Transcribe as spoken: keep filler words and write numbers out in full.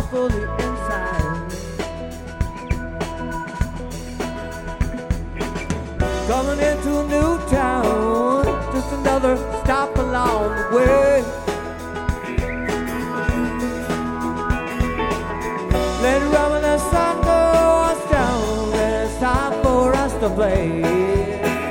fully inside. Coming into a new town, just another stop along the way. Let it run when the sun goes down, and it's time for us to play.